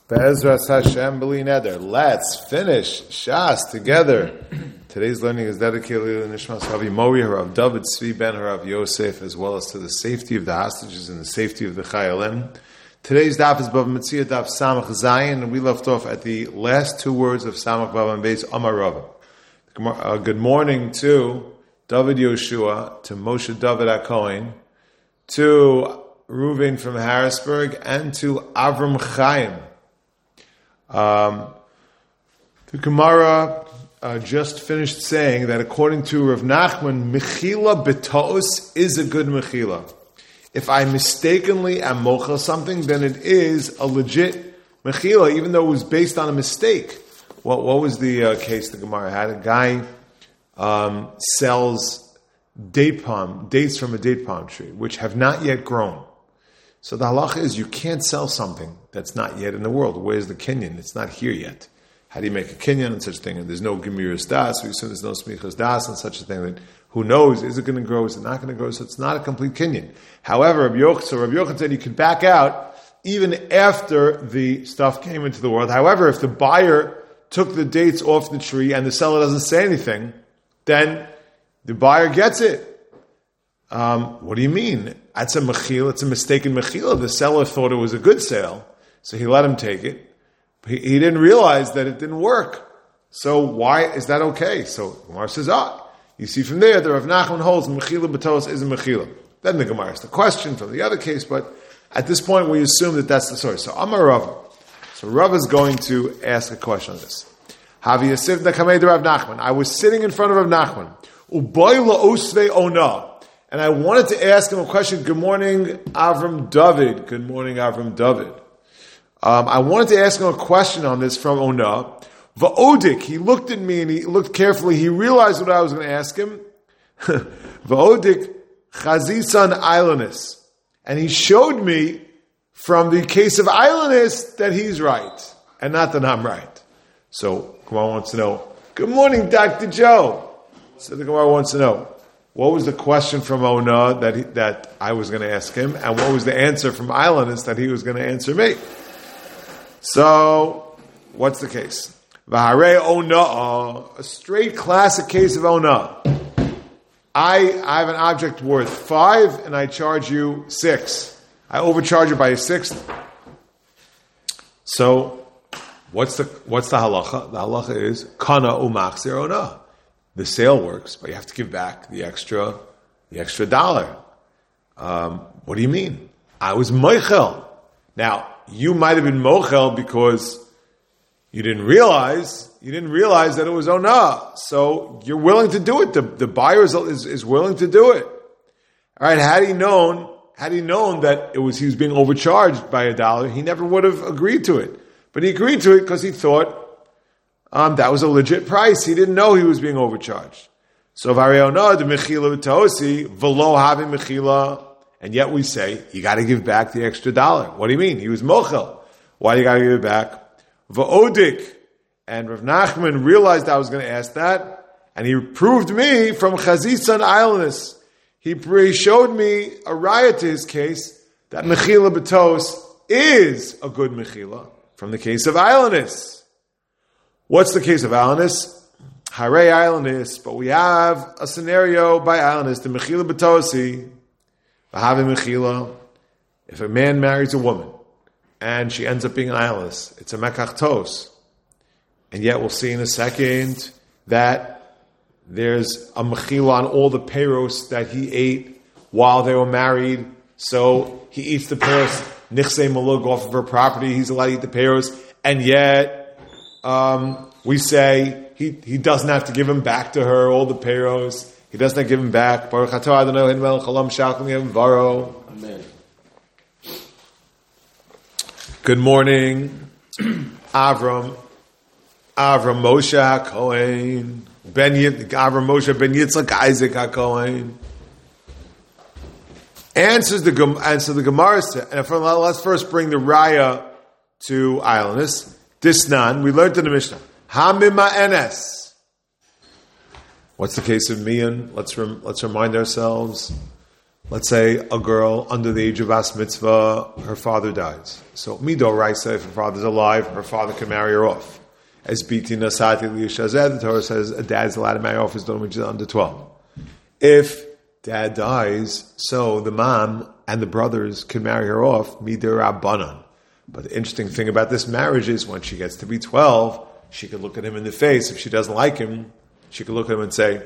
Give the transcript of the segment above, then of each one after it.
Be'ezras Hashem b'li neder. Let's finish Shas together. Today's learning is dedicated to Nishmas Havi Mori Harav David Tzvi Ben Harav Yosef, as well as to the safety of the hostages and the safety of the Chayalim. Today's daf is Bava Metzia daf Samach Zayin, and we left off at the last two words of Samach Bava and Beis Amar Rava. Good morning to David Yoshua, to Moshe David HaKohen, to Reuven from Harrisburg, and to Avram Chaim. The Gemara just finished saying that according to Rav Nachman, Mechila B'Ta'os is a good Mechila. If I mistakenly am mochel something, then it is a legit Mechila, even though it was based on a mistake. What was the case the Gemara had? A guy sells dates from a date palm tree, which have not yet grown. So the halacha is you can't sell something that's not yet in the world. Where's the kinyan? It's not here yet. How do you make a kinyan and such a thing? And there's no gemiras das. We assume there's no smichas das and such a thing. That who knows? Is it going to grow? Is it not going to grow? So it's not a complete kinyan. However, Rabbi Yochanan said you can back out even after the stuff came into the world. However, if the buyer took the dates off the tree and the seller doesn't say anything, then the buyer gets it. What do you mean? That's a mechila. It's a mistaken mechila. The seller thought it was a good sale, so he let him take it. He didn't realize that it didn't work. So why is that okay? So Gemara says, you see from there, the Rav Nachman holds mechila b'tos is a mechila. Then the Gemara is the question from the other case, but at this point we assume that that's the source. So Amar Rava. So Rava is going to ask a question on this. Havi Yasif Nakamei Rav Nachman. I was sitting in front of Rav Nachman. Uboy la'osvei ona. And I wanted to ask him a question. Good morning, Avram David. Good morning, Avram David. I wanted to ask him a question on this from Ona. Va'odik, he looked at me and he looked carefully. He realized what I was going to ask him. Va'odik chazisan Eilanis. And he showed me from the case of Eilanis that he's right and not that I'm right. So, Gemara wants to know, good morning, Dr. Joe. So the Gemara wants to know, what was the question from Ona that I was going to ask him, and what was the answer from Eilanis that he was going to answer me? So, what's the case? V'harei Ona, a straight classic case of Ona. I have an object worth 5, and I charge you 6. I overcharge it by a 6th. So, what's the halacha? The halacha is kana umachzir Ona. The sale works, but you have to give back the extra dollar. What do you mean? I was mochel. Now, you might have been mochel because you didn't realize that it was ona. So you're willing to do it. The buyer is willing to do it. All right. Had he known that he was being overcharged by $1, he never would have agreed to it. But he agreed to it because he thought that was a legit price. He didn't know he was being overcharged. So variona the mechila v'tosi v'lo having mechila, and yet we say you got to give back the extra $1. What do you mean? He was mochel. Why do you got to give it back? Va'odik, and Rav Nachman realized I was going to ask that, and he proved me from Chazisan Eilanis. He showed me a raya to his case that mechila b'tos is a good mechila from the case of Eilanis. What's the case of Eilanis? Harei Eilanis, but we have a scenario by Eilanis, the Mechila B'tosi, V'havi Mechila. If a man marries a woman, and she ends up being an Eilanis, it's a Mekach Tos. And yet we'll see in a second that there's a Mechila on all the peiros that he ate while they were married. So he eats the peiros, Nichsei Malug off of her property, he's allowed to eat the peiros, and yet we say he doesn't have to give him back to her all the peiros. He doesn't have to give him back. Baruch atah Adonai Melech Haolam Shalom Varo. Amen. Good morning, Avram Moshe HaKohen, Avram Moshe Ben Yitzchak Isaac HaKohen. Answer the Gemara, and let's first bring the raya to Eilanis. Disnan, we learned in the Mishnah. Hamima enes. What's the case of Mian? Let's remind ourselves. let's say a girl under the age of Bas Mitzvah, her father dies. So, Mido Raisa, if her father's alive, her father can marry her off. As Biti Nasati Liyashazed, the Torah says a dad's allowed to marry off his daughter when she's under 12. If dad dies, so the mom and the brothers can marry her off, Mido Rabbanan. But the interesting thing about this marriage is when she gets to be 12, she could look at him in the face. If she doesn't like him, she could look at him and say,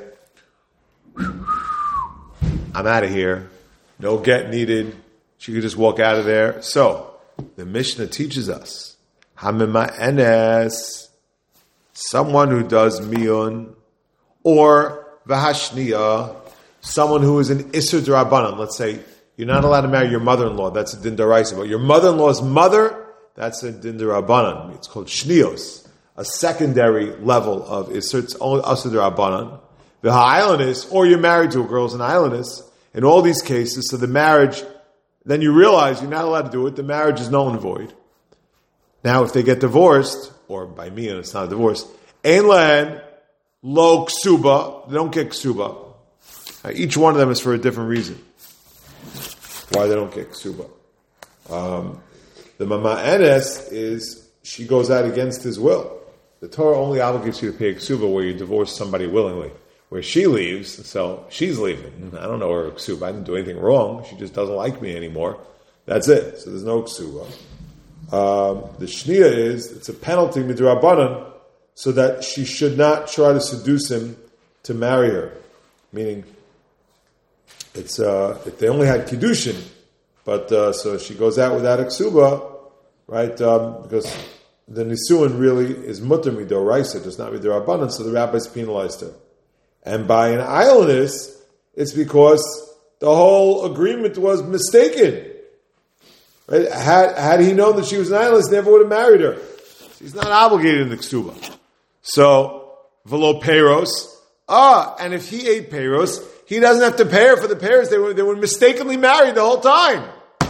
I'm out of here. No get needed. She could just walk out of there. So, the Mishnah teaches us, Hamima Enes, someone who does miyun, or v'hashniya, someone who is an Isser D'Rabbanan. Let's say, you're not allowed to marry your mother-in-law, that's a Din D'Oraisa, but your mother-in-law's mother, that's a Din D'Rabbanan. It's called Shnios, a secondary level of Isser, it's only Isser D'Rabbanan. The Ha'ailanis, or you're married to a girl who's an Ailanis, in all these cases, so the marriage, then you realize you're not allowed to do it, the marriage is null and void. Now, if they get divorced, or by me, and it's not a divorce, Ein Len, Lo Ksuba, they don't get Ksuba. Now, each one of them is for a different reason. Why they don't get Ksuba. The Mama Enes is, she goes out against his will. The Torah only obligates you to pay Ksuba where you divorce somebody willingly. Where she leaves, so she's leaving. I don't know her ksuba. I didn't do anything wrong. She just doesn't like me anymore. That's it. So there's no ksuba. The shniya is, it's a penalty midrabanan, so that she should not try to seduce him to marry her. Meaning, it's if they only had kiddushin, but so she goes out without a ksuba, right? Because the nisuin really is mutter midoraisa, does not midrabanan, so the rabbis penalized her. And by an islandess, it's because the whole agreement was mistaken. Right? Had he known that she was an islandess, he never would have married her. She's not obligated in the ksuba. So, velo peros. And if he ate peros, he doesn't have to pay her for the peros. They were mistakenly married the whole time.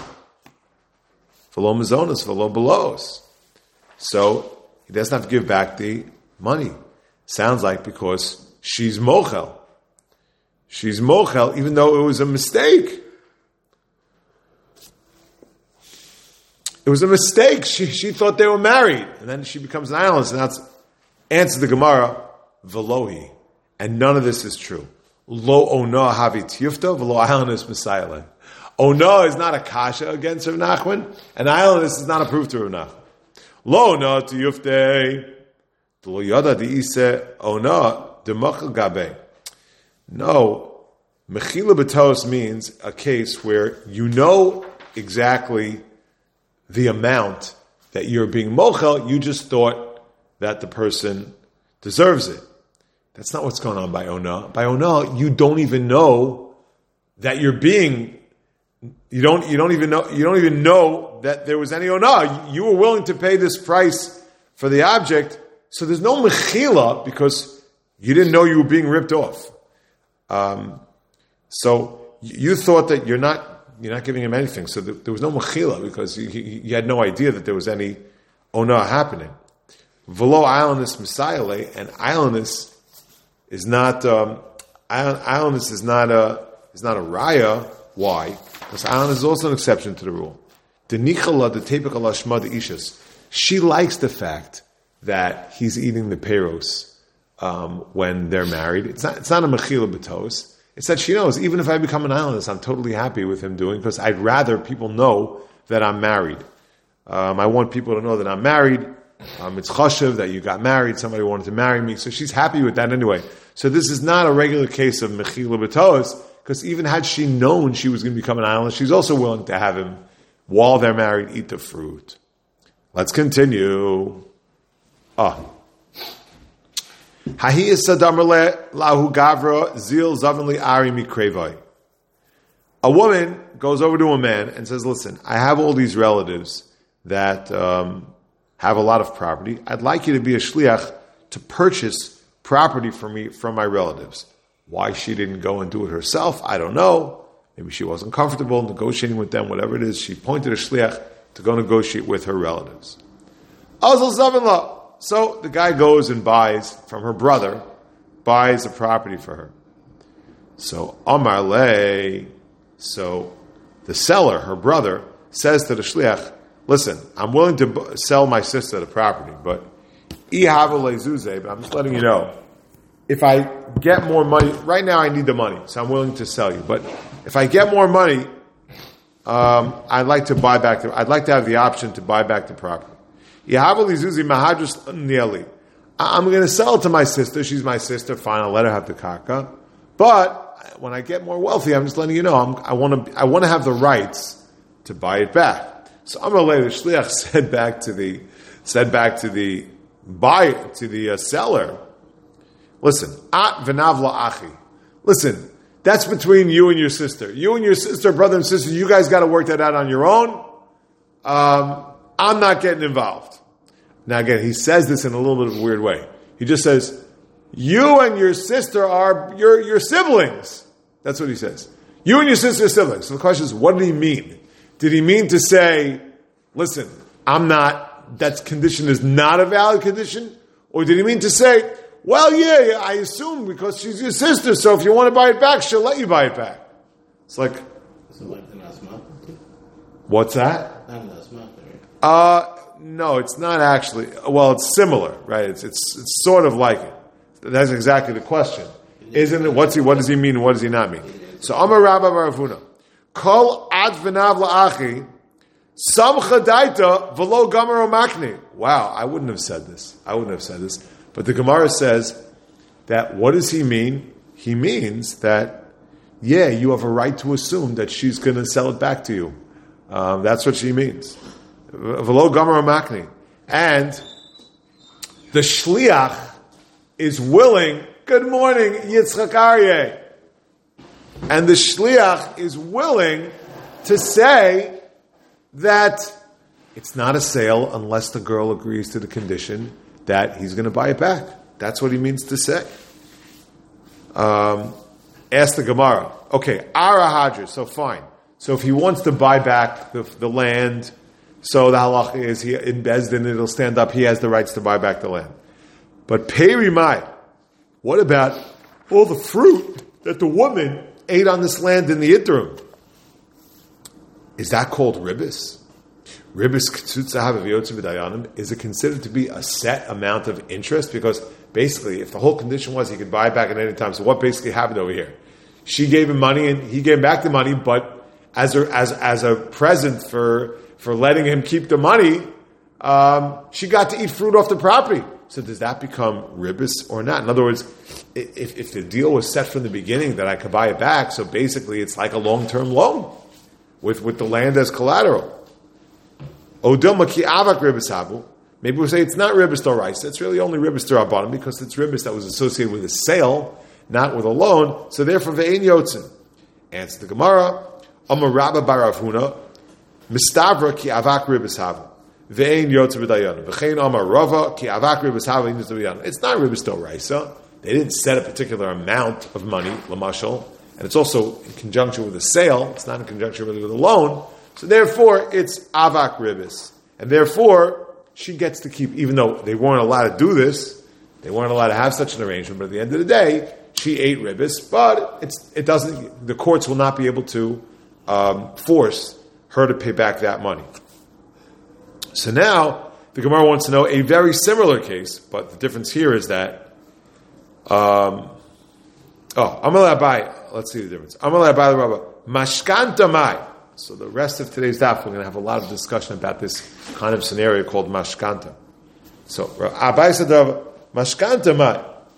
Velo mazonos, velo belos. So, he doesn't have to give back the money. Sounds like because she's mochel. She's mochel, even though it was a mistake. It was a mistake. She thought they were married. And then she becomes an islandess, and that's answer the Gemara, velohi. And none of this is true. Lo ona havit yufta, velo islandess messiah. Ona is not a kasha against Rav Nachman, and islandess is not a proof to Rav Nachman. Lo ona to yufte, lo yada di ise ona, no, mechila b'tos means a case where you know exactly the amount that you're being mochel, you just thought that the person deserves it. That's not what's going on by ona. By ona, you don't even know that you're being, you don't even know that there was any ona. You were willing to pay this price for the object, so there's no mechila because you didn't know you were being ripped off. So you thought that you're not giving him anything. So there was no mechila because you had no idea that there was any ona happening. Velo islandess messiah, and islandess is not islandess is not a raya. Why? Because islandess is also an exception to the rule. The nichala, the tepik al hashma the ishas. She likes the fact that he's eating the peros. When they're married. It's not a mechila b'tos. It's that she knows, even if I become an islandess, I'm totally happy with him doing, because I'd rather people know that I'm married. I want people to know that I'm married. It's chashuv that you got married, somebody wanted to marry me, so she's happy with that anyway. So this is not a regular case of mechila b'tos, because even had she known she was going to become an islandess, she's also willing to have him, while they're married, eat the fruit. Let's continue. A woman goes over to a man and says, listen, I have all these relatives that have a lot of property. I'd like you to be a shliach to purchase property for me from my relatives. Why she didn't go and do it herself, I don't know. Maybe she wasn't comfortable negotiating with them, whatever it is. She appointed a shliach to go negotiate with her relatives. So the guy goes and buys from her brother, buys a property for her. So Amar Le, So the seller, her brother, says to the shliach, listen, I'm willing to sell my sister the property, but I'm just letting you know, if I get more money, right now I need the money, so I'm willing to sell you. But if I get more money, I'd like to have the option to buy back the property. I'm going to sell it to my sister. She's my sister. Fine, I'll let her have the karka. But when I get more wealthy, I'm just letting you know, I want to have the rights to buy it back. So Amalei, the shliach said back to the buyer, to the seller, listen, at v'navla achi. Listen, that's between you and your sister. You and your sister, brother and sister, you guys got to work that out on your own. I'm not getting involved. Now again, he says this in a little bit of a weird way. He just says, you and your sister are your siblings. That's what he says. You and your sister are siblings. So the question is, what did he mean? Did he mean to say, listen, that condition is not a valid condition? Or did he mean to say, well, yeah, I assume because she's your sister, so if you want to buy it back, she'll let you buy it back. It's like... What's that? No, it's not actually. Well, it's similar, right? It's sort of like it. That's exactly the question. Isn't it? What does he mean and what does he not mean? So, Amar Rabba Bar Avuna. Kol ad v'nav la'achi samcha daita v'lo gamar makni. Wow, I wouldn't have said this. But the Gemara says that what does he mean? He means that, yeah, you have a right to assume that she's going to sell it back to you. That's what she means. V'lo gamar makni. And the shliach is willing, good morning, Yitzchak Aryeh. And the shliach is willing to say that it's not a sale unless the girl agrees to the condition that he's going to buy it back. That's what he means to say. Ask the Gemara. Okay, Ara Hadr, so fine. So if he wants to buy back the land, so the halach is he in Bezdin, it'll stand up, he has the rights to buy back the land. But Peri Mai, what about all the fruit that the woman ate on this land in the interim? Is that called ribis? Ribis k'tzutzahav v'yotzev v'dayanim, is it considered to be a set amount of interest? Because basically, if the whole condition was he could buy it back at any time, so what basically happened over here? She gave him money and he gave back the money, but as a present for letting him keep the money, she got to eat fruit off the property. So does that become ribis or not? In other words, if the deal was set from the beginning that I could buy it back, so basically it's like a long-term loan with the land as collateral. Odilma ki avak ribis habu. Maybe we'll say it's not ribis d'oraisa. It's really only ribis d'rabbanan because it's ribis that was associated with a sale, not with a loan. So therefore, ve'ein yotzin. Answer the Gemara. Amar Rabba bar Avuna. Mistavra ki avak ribis habu. Ve'ein yotzin v'dayan. V'chein Amar Rava ki avak ribis habu v'ein yotzin v'dayan. It's not ribis d'oraisa. They didn't set a particular amount of money, lamashal, and it's also in conjunction with a sale. It's not in conjunction really with a loan. So therefore, it's avak ribis. And therefore, she gets to keep, even though they weren't allowed to do this, they weren't allowed to have such an arrangement, but at the end of the day, she ate ribis, but it doesn't, the courts will not be able to force her to pay back that money. So now, the Gemara wants to know a very similar case, but the difference here is that, Amalei Abai, let's see the difference. Amalei Abai the Rabba, Mashkanta Mai. So the rest of today's daf, we're going to have a lot of discussion about this kind of scenario called mashkanta. So Abai said, mashkanta mai.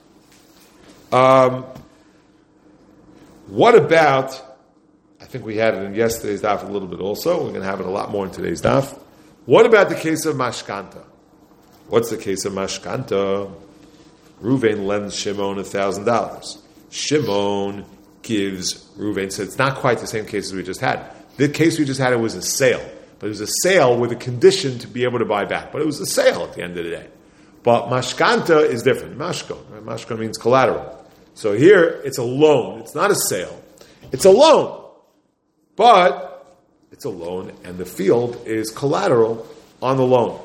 What about? I think we had it in yesterday's daf a little bit. Also, we're going to have it a lot more in today's daf. What about the case of mashkanta? What's the case of mashkanta? Reuven lends Shimon $1,000. Shimon gives Reuven. So it's not quite the same case as we just had. The case we just had, it was a sale. But it was a sale with a condition to be able to buy back. But it was a sale at the end of the day. But mashkanta is different. Mashko. Right? Mashko means collateral. So here, it's a loan. It's not a sale. It's a loan. But it's a loan, and the field is collateral on the loan.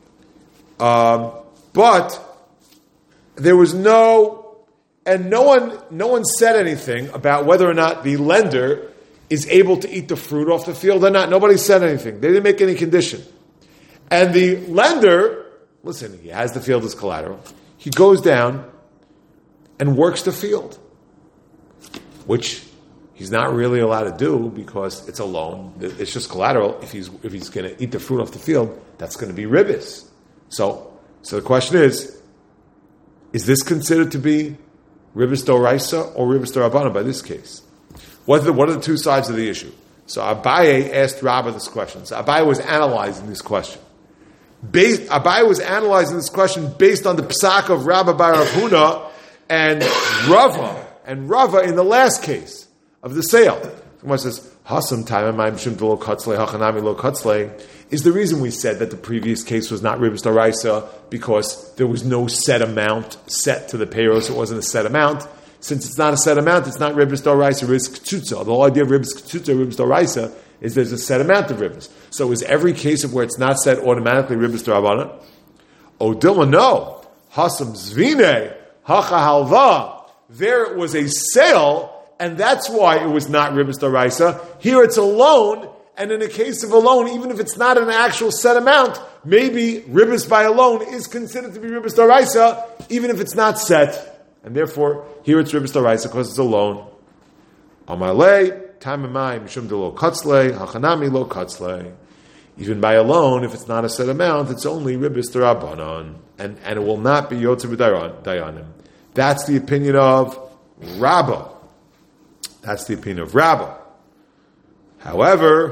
But there was no one said anything about whether or not the lender is able to eat the fruit off the field or not. Nobody said anything. They didn't make any condition. And the lender, listen, he has the field as collateral. He goes down and works the field, which he's not really allowed to do because it's a loan. It's just collateral. If he's going to eat the fruit off the field, that's going to be ribis. So the question is this considered to be ribis doraisa or ribis dorabana by this case? What are the two sides of the issue? So Abaye asked Rabbah this question. So Abaye was analyzing this question. Abaye was analyzing this question based on the psak of Rabba bar Rav Huna and Rava. And Rava in the last case of the sale. Someone says, Hasam time lo katzle, hachanami lo katzle, is the reason we said that the previous case was not ribis daraisa because there was no set amount set to the payroll, so it wasn't a set amount. Since it's not a set amount, it's not ribis daraisa, ribis ktsutza. The whole idea of ribis ktsutza, ribis daraisa, is there's a set amount of ribis. So is every case of where it's not set automatically ribis darabana? Oh, Dilma, no. Hasam zvine, hacha halva. There it was a sale, and that's why it was not ribis daraisa. Here it's a loan, and in a case of a loan, even if it's not an actual set amount, maybe ribis by a loan is considered to be ribis daraisa, even if it's not set. And therefore, here it's ribis daraisa because it's a loan. Amalei, tamimai, mishum de lo katzle, hachanami lo katzle. Even by a loan, if it's not a set amount, it's only ribis darabanan, and it will not be yotze b'dayanim. That's the opinion of Rabbah. That's the opinion of Rabbah. However,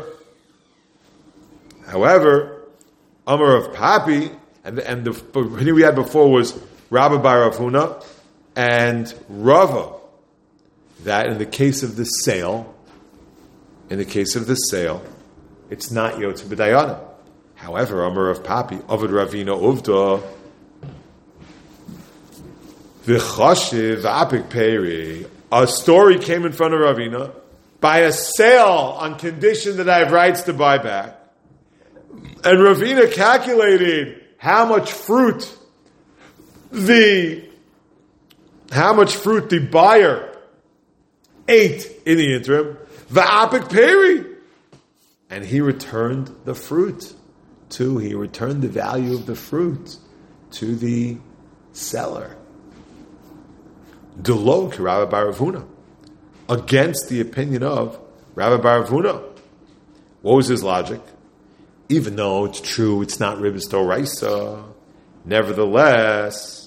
Amar of Papi, and the opinion we had before was Rabbah bar Rav Huna and Rava, that in the case of the sale, it's not Yotze B'dayanim. However, Amar of Papi, Avad Ravina Uvda, V'chashiv Apik Peri, a story came in front of Ravina by a sale on condition that I have rights to buy back. And Ravina calculated how much fruit the buyer ate in the interim. V'apik Peri. And he returned the fruit he returned the value of the fruit to the seller. Delo ki Rabbi bar Rav Huna, against the opinion of Rabbi bar Rav Huna. What was his logic? Even though it's true, it's not ribis doraisa. Nevertheless,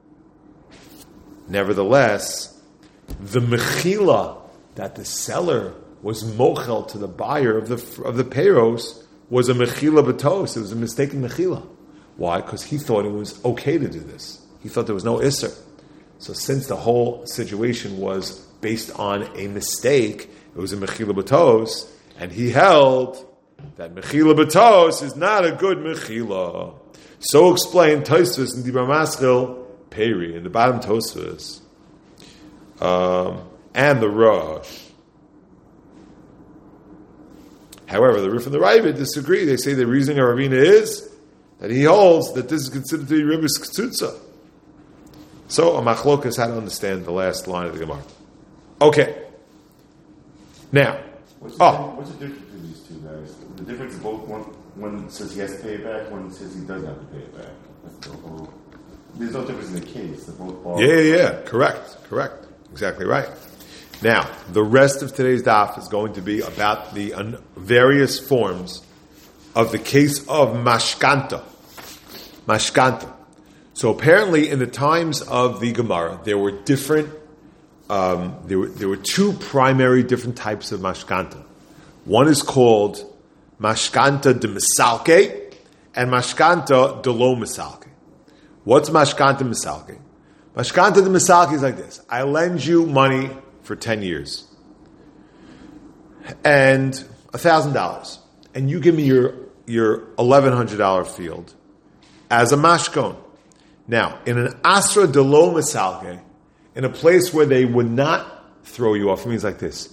the mechila that the seller was mochel to the buyer of the peiros was a mechila batos. It was a mistaken mechila. Why? Because he thought it was okay to do this. He thought there was no isser. So since the whole situation was based on a mistake, it was a mechila batos, and he held that mechila batos is not a good mechila. So explained Tosfos in Dibra Maschil Peri, in the bottom Tosfos, and the Rosh. However, the Rif and the Ravid disagree. They say the reasoning of Ravina is that he holds that this is considered to be ribis ktsutza. So a machlokas had to understand the last line of the Gemara. Okay. Now, what's the difference between these two guys? The difference is both one says he has to pay it back, one says he doesn't have to pay it back. There's no difference in the case. They're both borrowed. Yeah. Correct. Exactly right. Now, the rest of today's daf is going to be about the various forms of the case of mashkanta. So apparently, in the times of the Gemara, there were different. There were two primary different types of mashkanta. One is called mashkanta de misalke and mashkanta de lo misalke. What's mashkanta misalke? Mashkanta de misalke is like this: I lend you money for 10 years and $1,000, and you give me your $1,100 field as a mashkon. Now, in an asra de lo misalke, in a place where they would not throw you off, it means like this: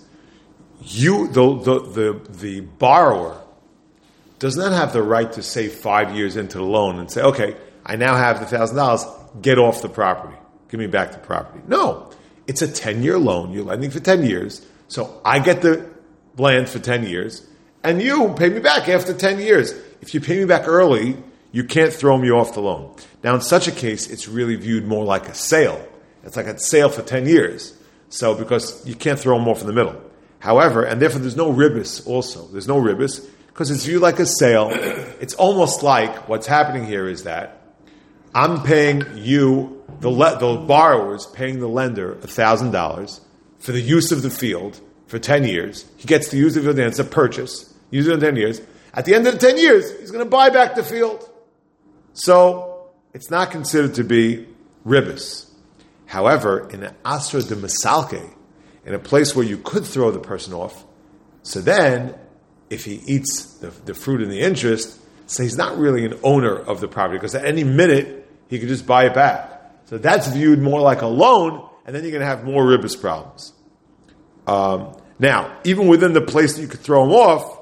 the borrower does not have the right to say 5 years into the loan and say, okay, I now have the $1,000, get off the property, give me back the property. No, it's a 10-year loan. You're lending for 10 years, so I get the land for 10 years, and you pay me back after 10 years. If you pay me back early, you can't throw me off the loan. Now, in such a case, it's really viewed more like a sale. It's like a sale for 10 years. So, because you can't throw them off in the middle. However, and therefore there's no ribis also. There's no ribis because it's viewed like a sale. It's almost like what's happening here is that I'm paying you, the borrower's paying the lender $1,000 for the use of the field for 10 years. He gets to use the field, and it's a purchase. Use it in 10 years. At the end of the 10 years, he's going to buy back the field. So, it's not considered to be ribis. However, in an asra de masalke, in a place where you could throw the person off, so then, if he eats the fruit and the interest, so he's not really an owner of the property, because at any minute, he could just buy it back. So that's viewed more like a loan, and then you're going to have more ribis problems. Now, even within the place that you could throw him off,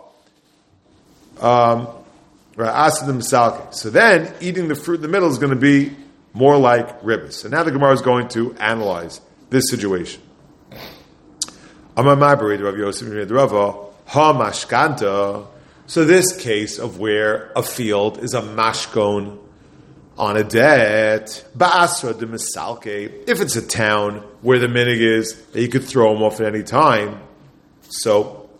so then, eating the fruit in the middle is going to be more like ribis. So now the Gemara is going to analyze this situation. So this case of where a field is a mashkon on a debt, ba'asra de misalke, if it's a town where the minig is that you could throw them off at any time, so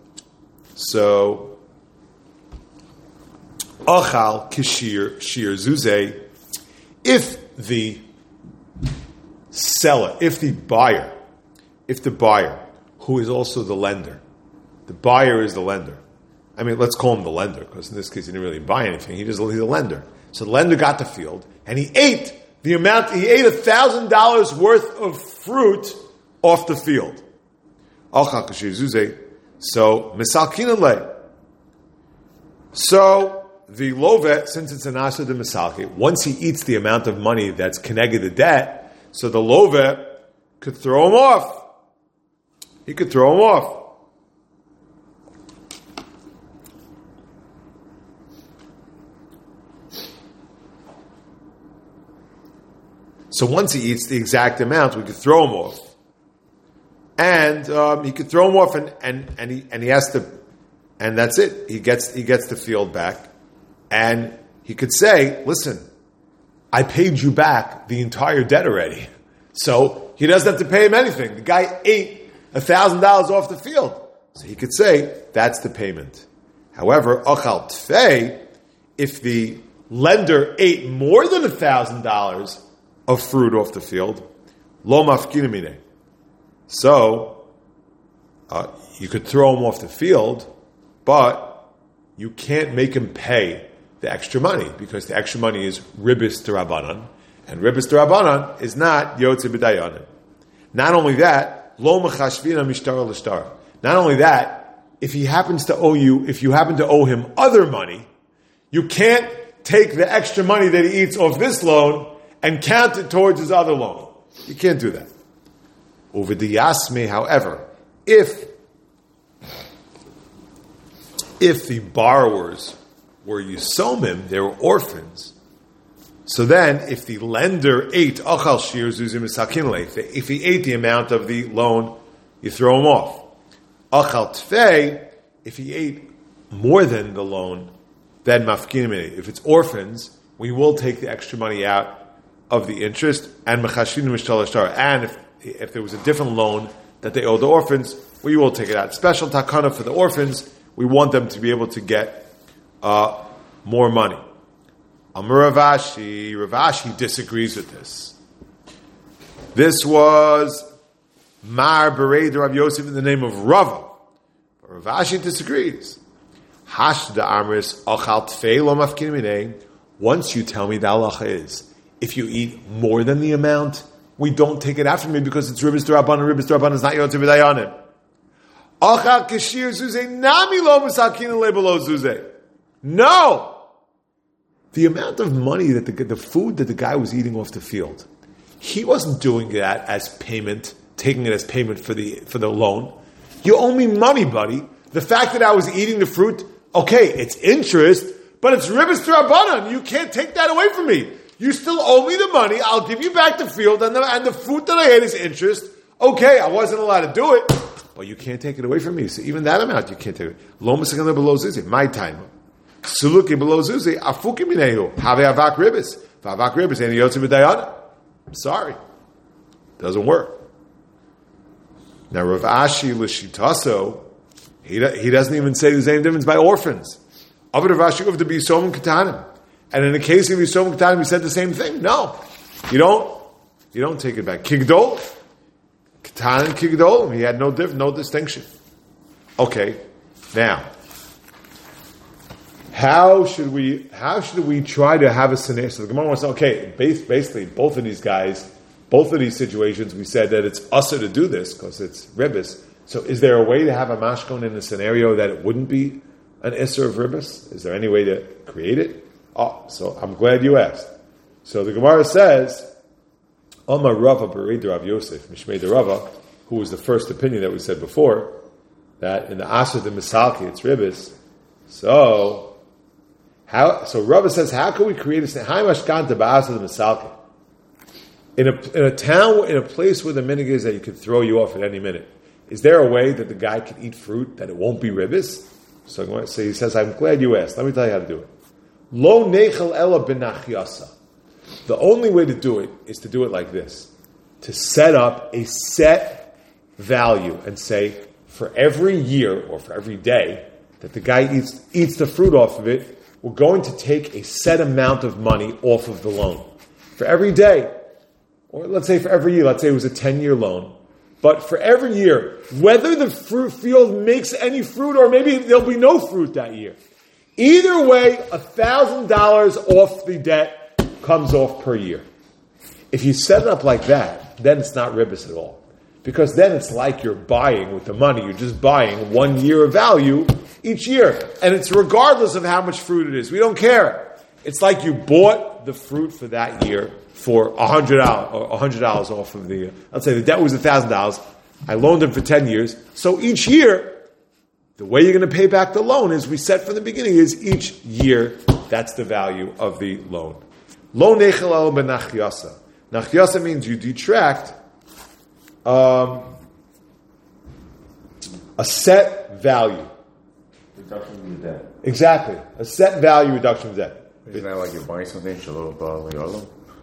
achal kishir shir zuzeh, if the seller, if the buyer, who is also the lender, the buyer is the lender. I mean, let's call him the lender, because in this case he didn't really buy anything. He's a lender. So the lender got the field, and he ate $1,000 worth of fruit off the field. So, misalkin. So, the lovet, since it's an asher de misalki, once he eats the amount of money that's connected to debt, so the lovet could throw him off. He could throw him off. So once he eats the exact amount, we could throw him off, and he could throw him off, and he has to, and that's it. He gets the field back, and he could say, "Listen, I paid you back the entire debt already, so he doesn't have to pay him anything. The guy ate $1,000 off the field, so he could say that's the payment." However, achal tfei, if the lender ate more than $1,000 of fruit off the field, lo mafkinamine. So, you could throw him off the field, but you can't make him pay the extra money, because the extra money is ribis d'Rabbanan, and ribis d'Rabbanan is not yotze b'dayanin. Not only that, lo mechashvina mishtar l'shtar. Not only that, if you happen to owe him other money, you can't take the extra money that he eats off this loan and count it towards his other loan. You can't do that. Over the yasme, however, if the borrowers were yisomim, they were orphans, so then if the lender ate achal shir zuzim misakin, if he ate the amount of the loan, you throw him off. Achal tfei, if he ate more than the loan, then mafkinim. If it's orphans, we will take the extra money out of the interest, and mechashvin mishtal ashtar. And if there was a different loan that they owe the orphans, we will take it out. Special takana for the orphans, we want them to be able to get more money. Amar Ravashi disagrees with this. This was Mar Berei de Rav Yosef in the name of Rava. But Ravashi disagrees. Hashda Amris Achal Tfei Lo Mafkin Minei. Once you tell me the halacha is, if you eat more than the amount, we don't take it after me because it's ribis d'Rabbanan. Ribis d'Rabbanan is not yotze b'dayanim. Achal kishir zuzeh nami lo misakin lebelo zuzeh. No! The amount of money that the food that the guy was eating off the field, he wasn't doing that as payment, taking it as payment for the loan. You owe me money, buddy. The fact that I was eating the fruit, okay, it's interest, but it's ribis d'Rabbanan. You can't take that away from me. You still owe me the money. I'll give you back the field, and the fruit that I ate is interest. Okay, I wasn't allowed to do it, but you can't take it away from me. So even that amount you can't take it. Lo Masakana below Zuzi, my time. Suluki below Zuzi, Afuki Minehu, Have Avak Ribis. Avak Ribis, and Yotzi B'Dayana. Sorry. Doesn't work. Now Rav Ashi L'Shitaso, he doesn't even say the same difference by orphans. Avad Rav Ashi of the B'Yisomim Ketanim. And in the case of B'Yisomim Ketanim, he said the same thing. No. You don't take it back. Kigdol. Katan and Kigdolim, he had no distinction. Okay, now, how should we try to have a scenario? So the Gemara wants to say, okay, basically, both of these guys, both of these situations, we said that it's usher to do this because it's ribis. So is there a way to have a mashkon in a scenario that it wouldn't be an isser of ribis? Is there any way to create it? Oh, so I'm glad you asked. So the Gemara says, Omar Rava Berid Rav Yosef, Mishmei de Rava, who was the first opinion that we said before, that in the Asher de Misalki, it's ribis. So Rava says, how can we create a How mashkanta ba'asher de Misalki? In a town, in a place where the minig is that you could throw you off at any minute, is there a way that the guy can eat fruit that it won't be ribis? So he says, I'm glad you asked. Let me tell you how to do it. Lo nechel ela benachyasa. The only way to do it is to do it like this. To set up a set value and say, for every year or for every day that the guy eats the fruit off of it, we're going to take a set amount of money off of the loan. For every day, or let's say for every year, let's say it was a 10-year loan, but for every year, whether the fruit field makes any fruit or maybe there'll be no fruit that year, either way, $1,000 off the debt comes off per year. If you set it up like that, then it's not ribis at all. Because then it's like you're buying with the money, you're just buying 1 year of value each year. And it's regardless of how much fruit it is. We don't care. It's like you bought the fruit for that year for $100 or $100 off of the, let's say the debt was $1,000. I loaned him for 10 years. So each year, the way you're going to pay back the loan is we said from the beginning is each year, that's the value of the loan. Lo nechel el benachyasa. Nachyasa means you detract a set value. Reduction of the debt. Exactly. A set value reduction of debt. Isn't that like you're buying something, shalom ba'al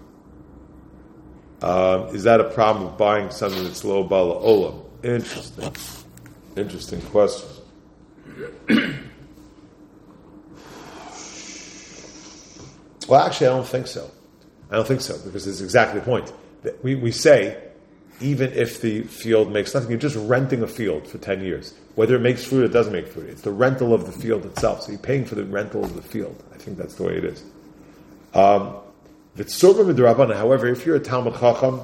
Is that a problem of buying something that's low bala olam? Interesting question. Well, actually, I don't think so. Because it's exactly the point. We say, even if the field makes nothing, you're just renting a field for 10 years. Whether it makes fruit or it doesn't make fruit. It's the rental of the field itself. So you're paying for the rental of the field. I think that's the way it is. However, if you're a Talmud Chacham,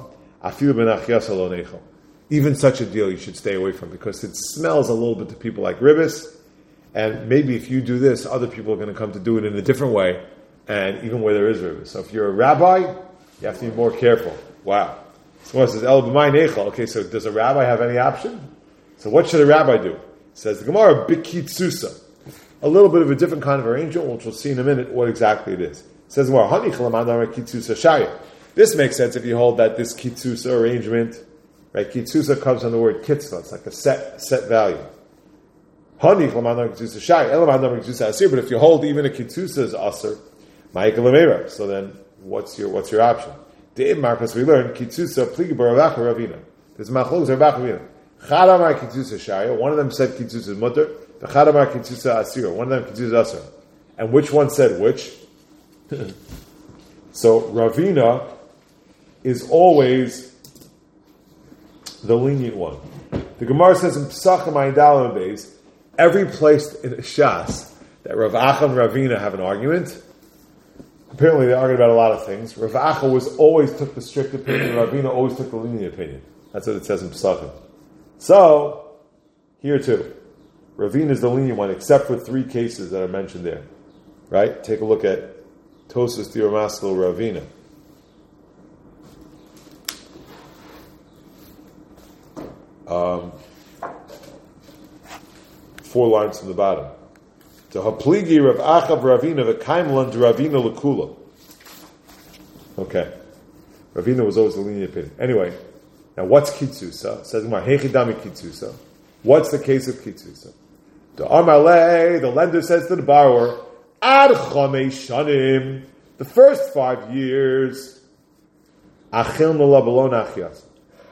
even such a deal you should stay away from because it smells a little bit to people like ribis. And maybe if you do this, other people are going to come to do it in a different way. And even where there is ribis. So if you're a rabbi, you have to be more careful. Wow. Someone says, El b'may nechel. Okay, so does a rabbi have any option? So what should a rabbi do? Says the Gemara, bikitsusa. A little bit of a different kind of arrangement, which we'll see in a minute what exactly it is. Says the Gemara, kitsusa shaya. This makes sense if you hold that this kitsusa arrangement, right? Kitsusa comes from the word kitzla. It's like a set value. But if you hold even a kitsusa as aser, so then what's your option? The Marcus we learned kitsusa pligi baravacha ravina. There's machlokes Rav Ravina. Chadamar kitsusa shaya. One of them said kitsusa is mutter. The chadamar kitsusa asira. One of them kitsusa asir. And which one said which? So Ravina is always the lenient one. The Gemara says in Pesachim Ayin Beis, every place in Shas that Rav Acha and Ravina have an argument. Apparently they argued about a lot of things. Rav Acha always took the strict opinion, and Ravina always took the lenient opinion. That's what it says in Pesachim. So, here too. Ravina is the lenient one, except for 3 cases that are mentioned there. Right? Take a look at Tosas Dira Maslo Ravina. Four lines from the bottom. To Hapligi Rav Achav Ravina v'kaimlan to Ravina l'kula. Okay. Ravina was always the lenient opinion. Anyway, now what's kitzusa? Says Gemara, Hechidami kitzusa. What's the case of Kitzusa? The Amalei, the lender says to the borrower, Ad Chamei Shanim, the first 5 years, Achil Nula Belon Achias.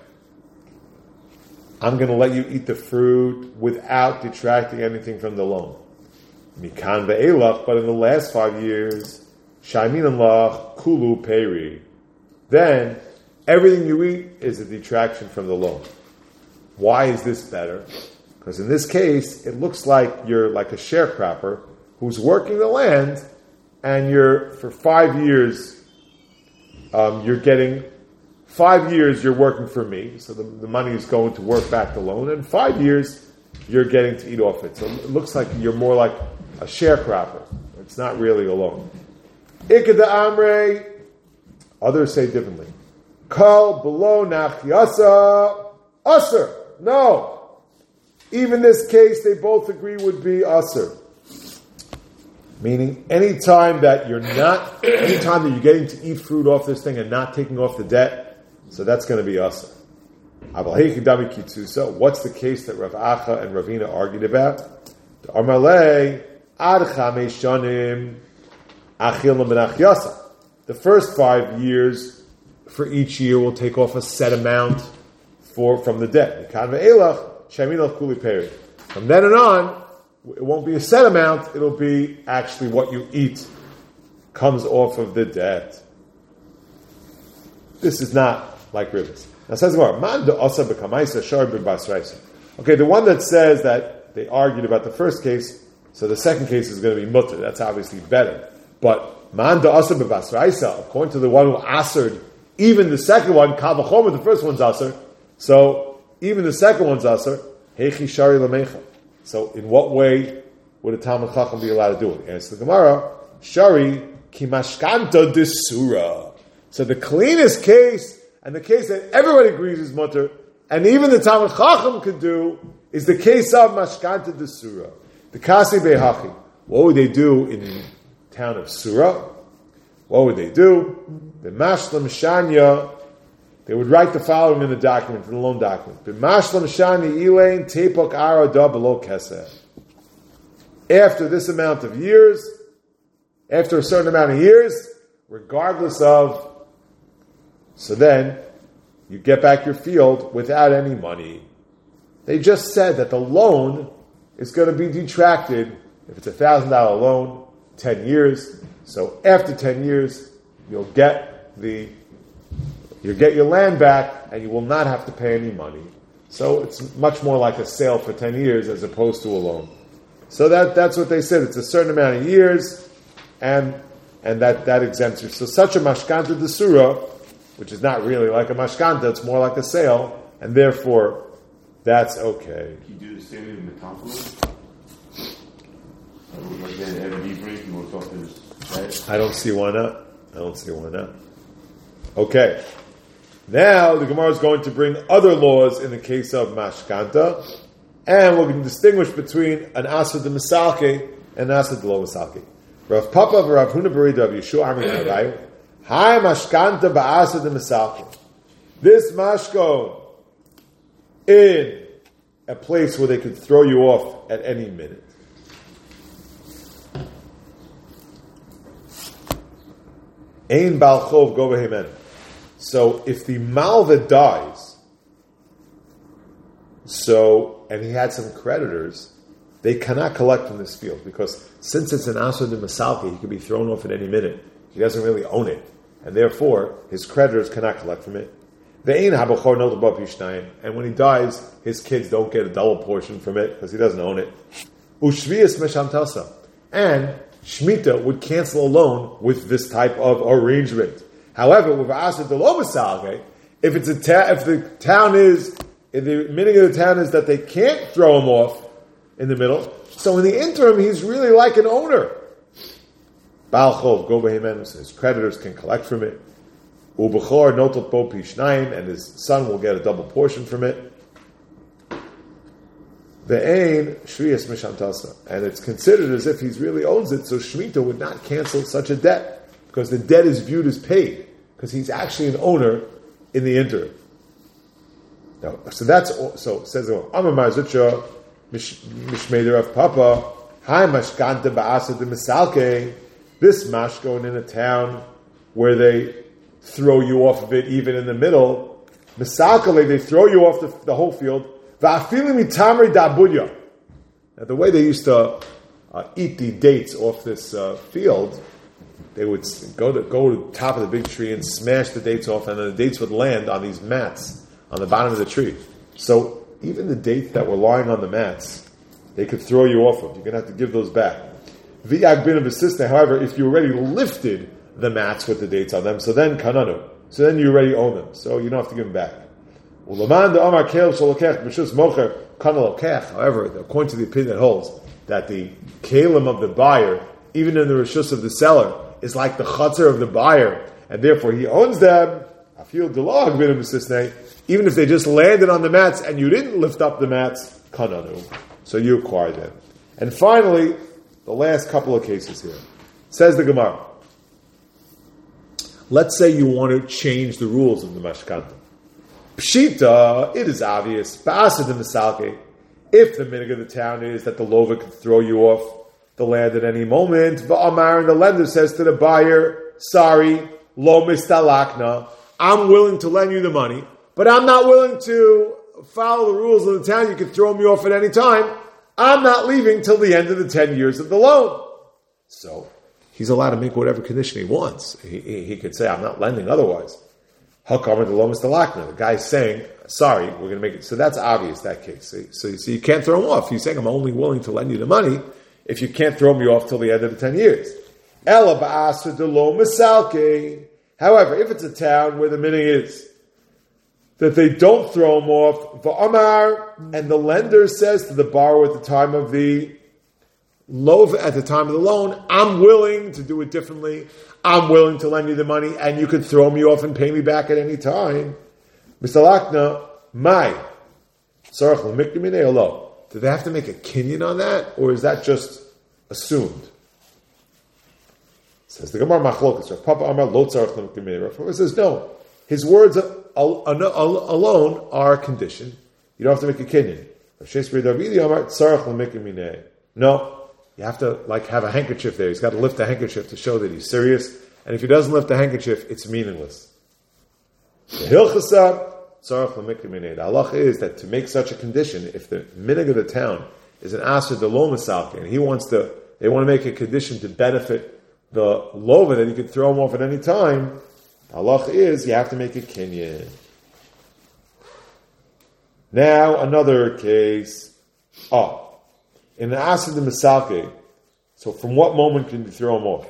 I'm going to let you eat the fruit without detracting anything from the loan. Mikan ve'elach, but in the last 5 years, Shaimin lach kulu peri. Then, everything you eat is a detraction from the loan. Why is this better? Because in this case, it looks like you're like a sharecropper who's working the land, and for 5 years, you're getting 5 years you're working for me, so the money is going to work back the loan, and 5 years you're getting to eat off it. So it looks like you're more like a sharecropper. It's not really a loan. Ikeda Amre, others say differently. Kal below nachyasa aser. No. Even this case, they both agree would be aser. Meaning, anytime that you're getting to eat fruit off this thing and not taking off the debt, so that's going to be aser. What's the case that Rav Acha and Ravina argued about? The Amalei ad chamesh shanim achil menachyasa. The first 5 years for each year will take off a set amount from the debt. From then on, it won't be a set amount, it'll be actually what you eat comes off of the debt. This is not like rivers. Now says the okay, the one that says that they argued about the first case, so the second case is going to be mutter. That's obviously better. But man da'asa b'basraisa, according to the one who asered, even the second one, kal v'chomer, the first one's aser, so even the second one's aser, heichi shari lamecha. So in what way would a Talmud Chacham be allowed to do it? Answer the Gemara, shari ki mashkanta desura. So the cleanest case, and the case that everybody agrees is mutter, and even the Talmud Chacham could do, is the case of mashkanta desura. The kasi behachi. What would they do in the town of Surah? What would they do? The mashlam shanya. They would write the following in the document, in the loan document: B'mashlam shani elain tepok ara da below keseh. After this amount of years, after a certain amount of years, regardless of, so then you get back your field without any money. They just said that the loan is going to be detracted if it's a $1,000 loan, 10 years. So after 10 years, you'll get your land back and you will not have to pay any money. So it's much more like a sale for 10 years as opposed to a loan. So that's what they said. It's a certain amount of years and that exempts you. So such a mashkanta desura, which is not really like a mashkanta, it's more like a sale, and therefore that's okay. Can you do the same in the compliment? Like that every drink you want to talk to this, right? I don't see why not. Okay. Now the Gemara is going to bring other laws in the case of mashkanta, and we're going to distinguish between an asad de misalke and an asad de lo misalke. Rav Papa v'Rav Huna Barida of Yeshua Amri Nagayu, Hai mashkanta ba'asad de misalke. This mashko in a place where they could throw you off at any minute. Ein bal chov go b'hemen. So if the malva dies, and he had some creditors, they cannot collect from this field because since it's an asad de misalke, he could be thrown off at any minute. He doesn't really own it, and therefore his creditors cannot collect from it. And when he dies, his kids don't get a double portion from it because he doesn't own it. Ushvias meshamtasa, and Shemitah would cancel a loan with this type of arrangement. However, with asad de lo misalke, if the town is in the meaning of the town is that they can't throw him off in the middle, so in the interim he's really like an owner. Baal chov go b'hemen, so his creditors can collect from it. Ubechor notot bo pishnayim, and his son will get a double portion from it. Ve'ein shrias mishantasa, and it's considered as if he really owns it, so Shemitah would not cancel such a debt, because the debt is viewed as paid, because he's actually an owner in the interim. No. So that's so says Amar Marzucha Mishmeder of Papa. Hi Mashkanta Ba'asa de Misalke. This mashkon in a town where they throw you off of it, even in the middle. Misalkale, they throw you off the whole field. Va'afilim itamri da'budya. Now, the way they used to eat the dates off this field, they would go to the top of the big tree and smash the dates off, and then the dates would land on these mats on the bottom of the tree. So even the dates that were lying on the mats, they could throw you off of. You're going to have to give those back. V'yag bin of however, if you already lifted the mats with the dates on them, so then kananu. So then you already own them. So you don't have to give them back. However, according to the opinion that holds that the kalim of the buyer, even in the rishus of the seller, is like the chutzner of the buyer, and therefore he owns them. Even if they just landed on the mats and you didn't lift up the mats, kananu. So you acquire them. And finally, the last couple of cases here. Says the Gemara. Let's say you want to change the rules of the mashkanta. Pshita, it is obvious. Ba'asa de misalke. If the minig of the town is that the lova could throw you off the land at any moment, va'amar, and the lender says to the buyer, sorry, lo mistalakna, I'm willing to lend you the money, but I'm not willing to follow the rules of the town. You can throw me off at any time. I'm not leaving till the end of the 10 years of the loan. So he's allowed to make whatever condition he wants. He could say, I'm not lending otherwise. The guy's saying, sorry, we're going to make it. So that's obvious, that case. So you can't throw him off. He's saying, I'm only willing to lend you the money if you can't throw me off till the end of the 10 years. However, if it's a town where the meaning is that they don't throw him off, and the lender says to the borrower at the time of the loan, I'm willing to do it differently. I'm willing to lend you the money, and you could throw me off and pay me back at any time. Misalakna, my sarach l'mikdamine olo. Do they have to make a kinyan on that, or is that just assumed? Says the Gemara Machlokas. Papa Amar lo tzarich l'mikdamine. Rav says no. His words alone are a condition. You don't have to make a kinyan. No. You have to have a handkerchief there. He's got to lift the handkerchief to show that he's serious. And if he doesn't lift the handkerchief, it's meaningless. The halacha is that to make such a condition, if the minig of the town is an aser de lo misalke, and they want to make a condition to benefit the lova that he could throw him off at any time, the halacha is you have to make a kinyan. Now another case. In the aser de misalke, so from what moment can you throw him off?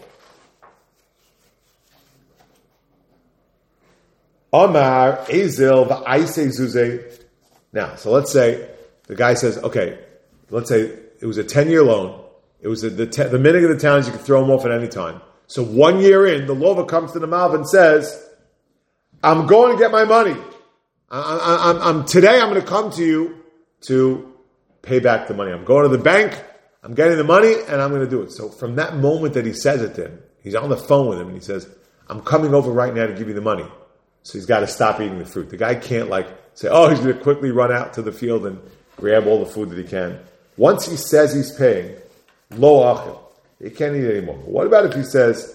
Amar Ezel v'aisei zuze. Now, so let's say the guy says, okay, let's say it was a 10-year loan. It was the minig of the towns, you could throw him off at any time. So 1 year in, the lova comes to the malva and says, I'm going to get my money. Today I'm going to come to you to pay back the money. I'm going to the bank, I'm getting the money, and I'm going to do it. So from that moment that he says it to him, he's on the phone with him, and he says, I'm coming over right now to give you the money. So he's got to stop eating the fruit. The guy can't say, he's going to quickly run out to the field and grab all the food that he can. Once he says he's paying, lo achil, he can't eat anymore. But what about if he says,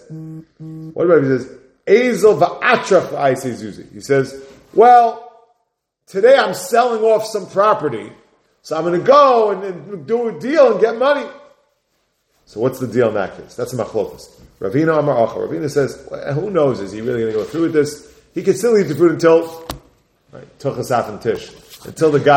Ezel va'atrach v'aisei zuzi? He says, well, today I'm selling off some property, so I'm going to go and do a deal and get money. So what's the deal in that case? That's a machlokas. Ravina Amar Acha. Ravina says, who knows? Is he really going to go through with this? He can still eat the fruit until Tuchasaf and Tish. Until the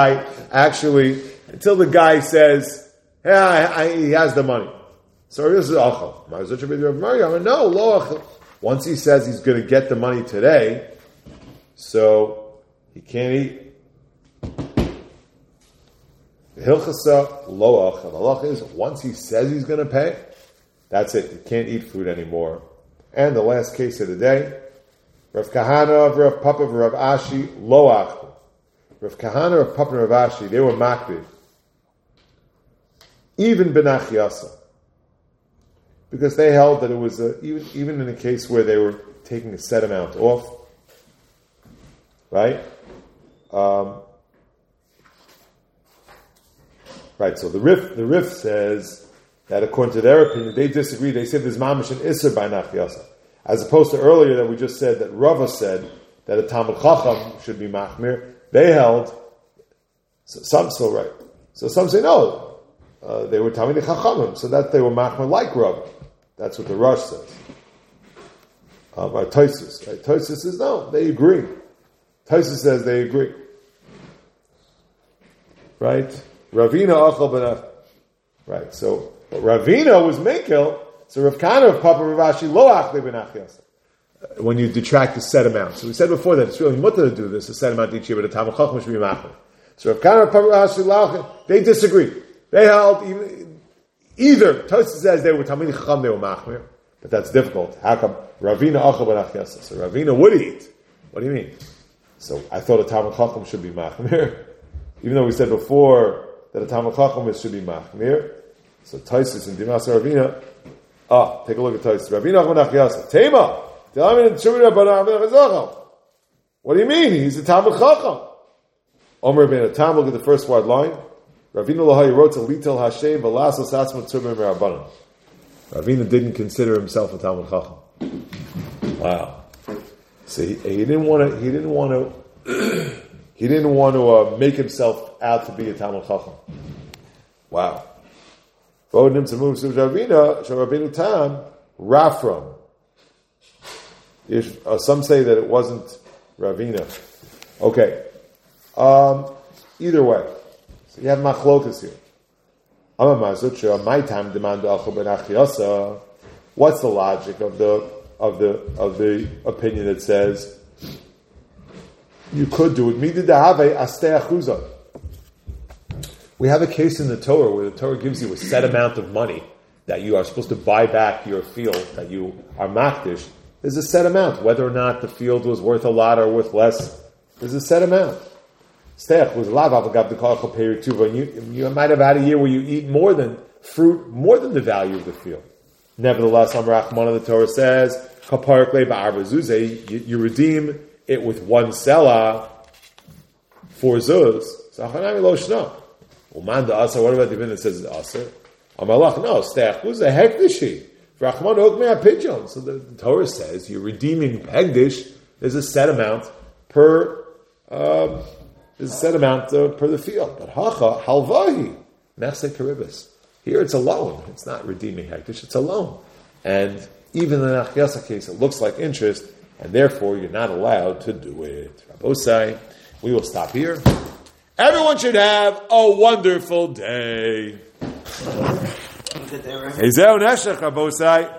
guy says, he has the money. So this is Acha. No, lo Acha. Once he says he's going to get the money today, so he can't eat. The Hilchasa lo Acha. The halacha is once he says he's going to pay, that's it. You can't eat fruit anymore. And the last case of the day, Rav Kahana, Rav Papa, Rav Ashi, lo achlu. Rav Kahana, Rav Papa, and Rav Ashi, they were makbid. Even benach yasa. Because they held that it was, even in a case where they were taking a set amount off, right? Right, so the Rif says that according to their opinion, they disagree. They said there's mamish and isser by nachyasa. As opposed to earlier that we just said that Rava said that a Talmud Chacham should be machmir. They held, some still right. So some say no, they were Talmidei Chachamim, so that they were machmir like Rava. That's what the Rosh says. By Tosfos, right? Tosfos says no, they agree. Tosfos says they agree. Right? Ravina achal benach. Right, so Ravina was Mekel, so Rav Kana of Papa Rav Ashi lo achle benach yasa. When you detract the set amount. So we said before that it's really mutter to do this, a set amount each year, but a Talmud Chacham should be machmir. So Rav Kana of Papa Rav Ashi lo achle, they disagree. They held, either, Tosfos says they were Talmidei Chacham, they were machmir, but that's difficult. How come? Ravina achal benach yasa. So Ravina would eat. What do you mean? So I thought a Talmud Chacham should be machmir. Even though we said before that a Talmud Chacham should be machmir. So Tosfos and Dimas Ravina. Take a look at Tosfos. Ravina Achmanach Yasa. Tema. What do you mean? He's a Talmud Chacham. Omer ben Atam. Look at the first word line. Ravina Lahai wrote to Litel Hashem Balasos Asma Tzubim Rabbanim. Ravina didn't consider himself a Talmud Chacham. Wow. So he didn't want to make himself out to be a Talmud Chacham. Wow. Some say that it wasn't Ravina. Okay. Either way. So you have machlokas here. What's the logic of the opinion that says you could do it? We have a case in the Torah where the Torah gives you a set amount of money that you are supposed to buy back your field that you are makdish. There's a set amount. Whether or not the field was worth a lot or worth less, there's a set amount. Steach was you might have had a year where you eat more than fruit, more than the value of the field. Nevertheless, Amrachman of the Torah says, you redeem it with one selah for zuz. What about the event that says it's aser? Amalach, no, stech was a hekdishi. Rachman okmei pigeon. So the Torah says you're redeeming hekdish. There's a set amount per. There's a set amount per the field. But hacha halvahi nechse karibus. Here it's a loan. It's not redeeming hekdish. It's a loan. And even in the nachyasa case, it looks like interest, and therefore you're not allowed to do it. Rabbosai, we will stop here. Everyone should have a wonderful day. Ezeu neshech, Rabbosai.